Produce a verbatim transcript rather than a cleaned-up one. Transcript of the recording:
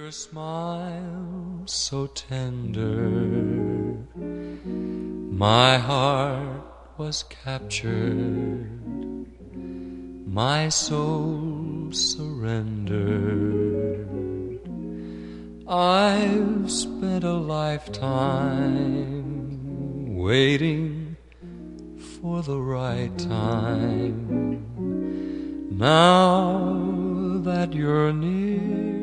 Your smile so tender, my heart was captured, my soul surrendered. I've spent a lifetime waiting for the right time. Now that you're near,